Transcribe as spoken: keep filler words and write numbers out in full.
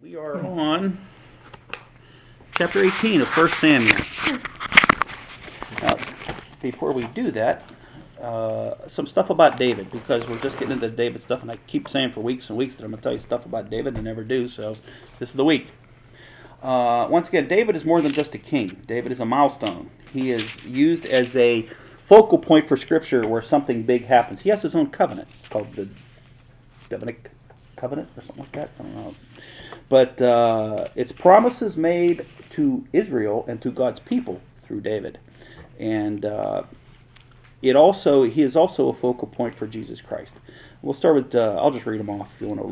We are on chapter eighteen of First Samuel. Now, before we do that, uh, some stuff about David, because we're just getting into David stuff, and I keep saying for weeks and weeks that I'm going to tell you stuff about David, and I never do, so this is the week. Uh, once again, David is more than just a king. David is a milestone. He is used as a focal point for Scripture where something big happens. He has his own covenant. It's called the Davidic covenant or something like that. I don't know. But uh, it's promises made to Israel and to God's people through David. And uh, it also he is also a focal point for Jesus Christ. We'll start with, uh, I'll just read them off if you want to look.